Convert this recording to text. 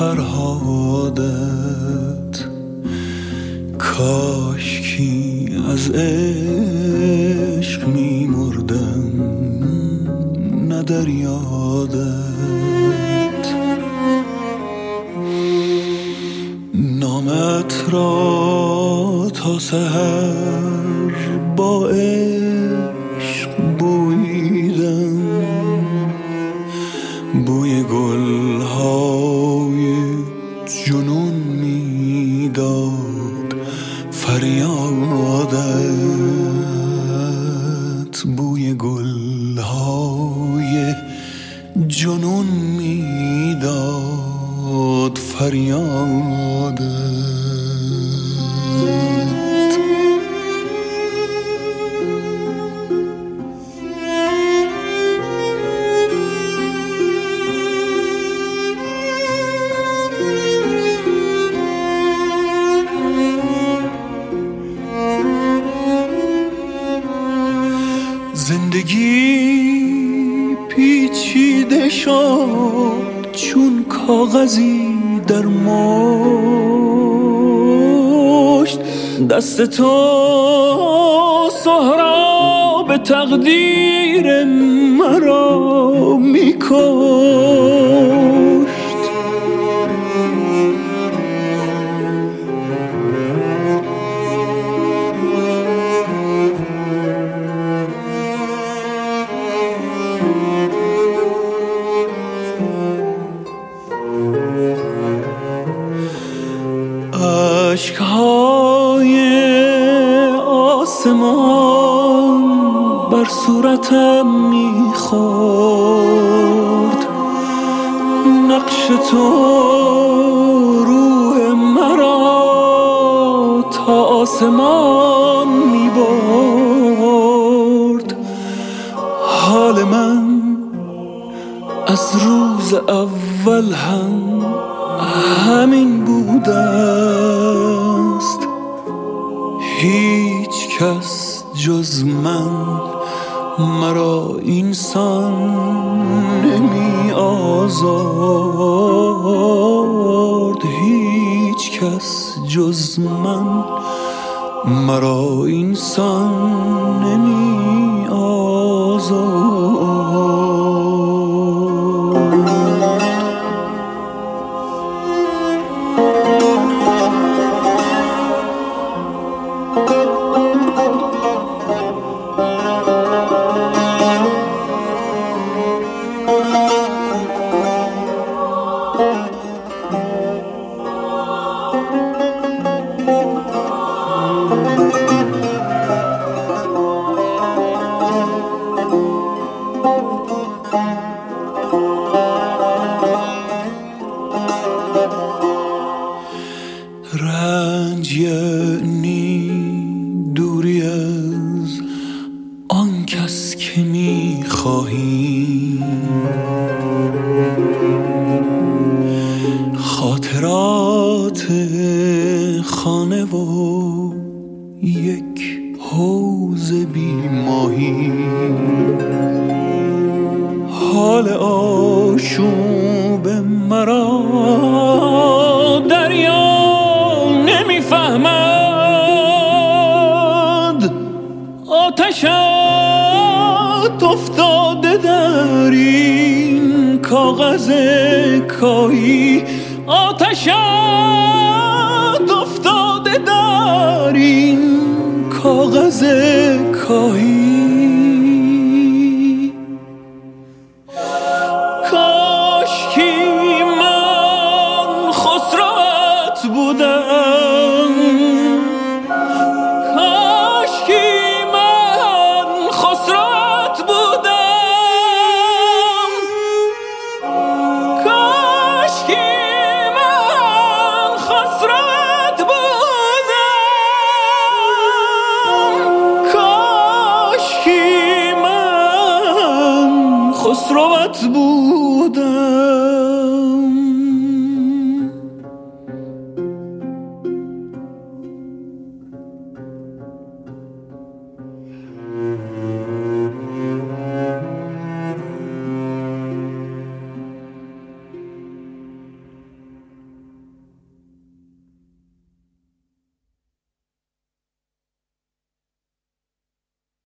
فرهادت، کاشکی از عشق می مردم نه در یادت. نامت را تا سحر با عشق بوییدم، بوی گلهای جنون میداد فریادت، بوی گلهای جنون میداد فریادت. زندگی پیچیده شد چون کاغذی در مشت، دست تو سهراب تقدیر مرا میکشت. اشک‌های آسمان بر صورتم می‌خورد، نقش تو روح مرا تا آسمان می‌برد. حال من از روز اول همین بوده است، هیچ کس جز من مرا اینسان نمی آزارد، هیچ کس جز من مرا اینسان نمی آزارد. رنج یعنی دوری از آن کس که می‌خواهی، خاطرات خانه و یک حوض بی ماهی، حال آشوب مرا دریا نمیفهمد، آتشت افتاده در این کاغذ کاهی، آتشت افتاده در این کاغذ کاهی. کاشکی من خسروت بودم، کاشکی من خسروت بودم، کاشکی من خسروت بودم، کاشکی من خسروت بودم.